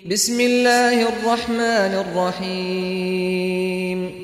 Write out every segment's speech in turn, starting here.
بسم الله الرحمن الرحيم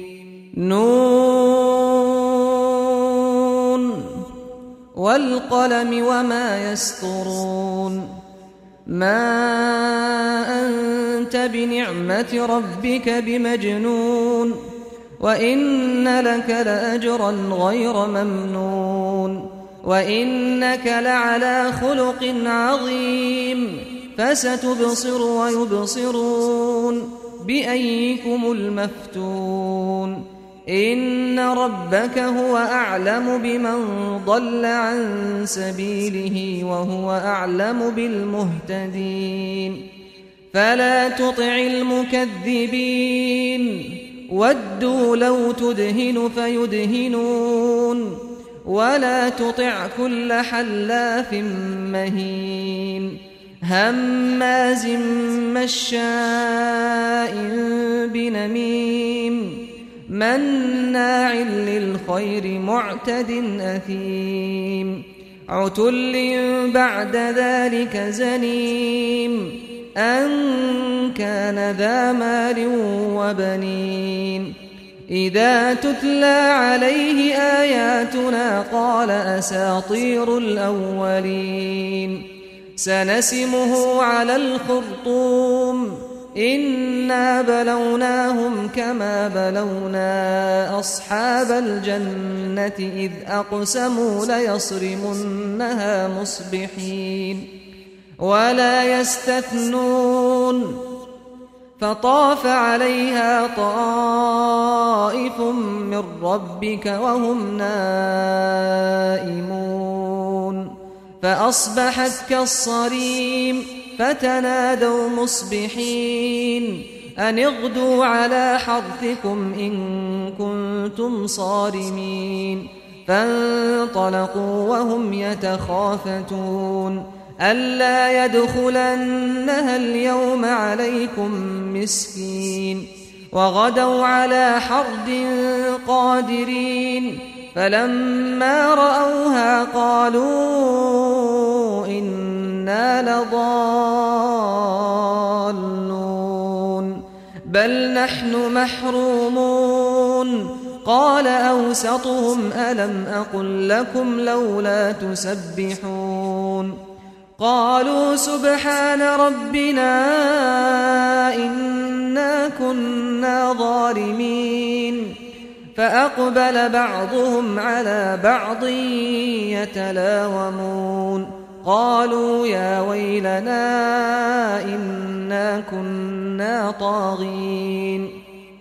نون والقلم وما يسطرون ما أنت بنعمة ربك بمجنون وإن لك لأجرا غير ممنون وإنك لعلى خلق عظيم فستبصر ويبصرون بأيكم المفتون إن ربك هو أعلم بمن ضل عن سبيله وهو أعلم بالمهتدين فلا تطع المكذبين ودوا لو تدهن فيدهنون ولا تطع كل حلاف مهين هماز مشاء بنميم مناع للخير معتد أثيم عتل بعد ذلك زنيم أن كان ذا مال وبنين إذا تتلى عليه آياتنا قال أساطير الأولين سنسمه على الخرطوم إنا بلوناهم كما بلونا أصحاب الجنة إذ أقسموا ليصرمنها مصبحين ولا يستثنون فطاف عليها طائف من ربك وهم نائمون فأصبحت كالصريم فتنادوا مصبحين أن اغدوا على حرثكم إن كنتم صارمين فانطلقوا وهم يتخافتون ألا يدخلنها اليوم عليكم مسكين وغدوا على حرد قادرين فلما رأوها قالوا إنا لضالون بل نحن محرومون قال أوسطهم ألم أقل لكم لولا تسبحون قالوا سبحان ربنا إنا كنا ظالمين فأقبل بعضهم على بعض يتلاومون قالوا يا ويلنا إنا كنا طاغين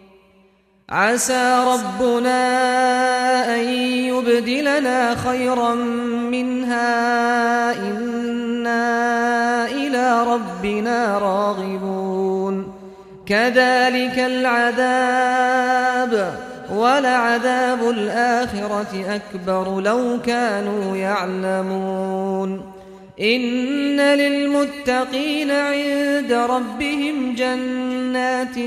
عسى ربنا أن يبدلنا خيرا منها إنا إلى ربنا راغبون كذلك العذاب ولعذاب الآخرة أكبر لو كانوا يعلمون إن للمتقين عند ربهم جنات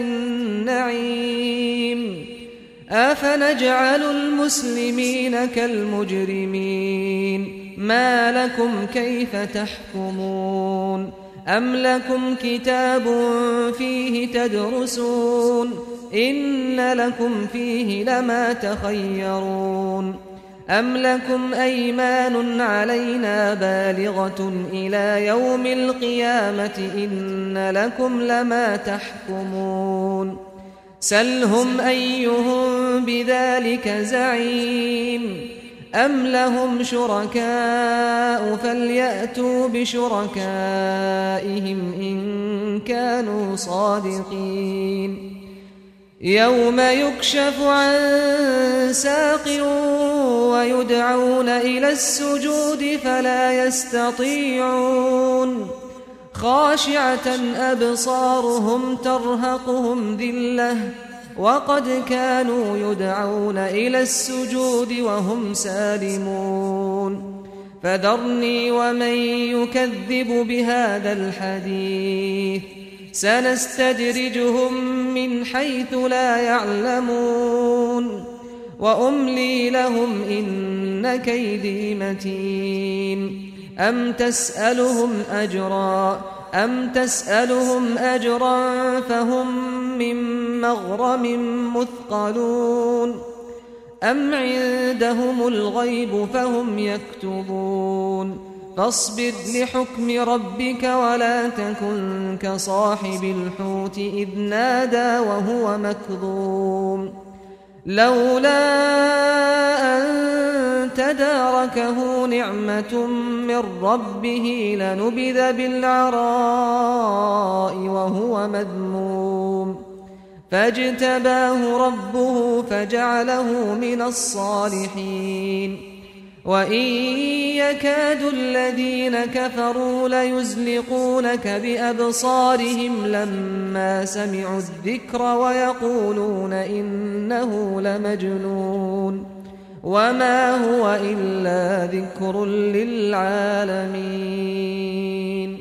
النعيم أفنجعل المسلمين كالمجرمين ما لكم كيف تحكمون أم لكم كتاب فيه تدرسون إن لكم فيه لما تخيرون أم لكم أيمان علينا بالغة إلى يوم القيامة إن لكم لما تحكمون سلهم أيهم بذلك زعيم أم لهم شركاء فليأتوا بشركائهم إن كانوا صادقين يوم يكشف عن ساق ويدعون إلى السجود فلا يستطيعون خاشعة أبصارهم ترهقهم ذلة وقد كانوا يدعون إلى السجود وهم سالمون فذرني ومن يكذب بهذا الحديث سنستدرجهم من حيث لا يعلمون وأملي لهم إن كيدي متين أم تسألهم أجرا أم تسألهم أجرا فهم من مغرم مثقلون أم عندهم الغيب فهم يكتبون فاصبر لحكم ربك ولا تكن كصاحب الحوت إذ نادى وهو مكظوم لولا أن تداركه نعمة من ربه لنبذ بالعراء وهو مذموم فاجتباه ربه فجعله من الصالحين وإن يكاد الذين كفروا ليزلقونك بأبصارهم لما سمعوا الذكر ويقولون إنه لمجنون وما هو إلا ذكر للعالمين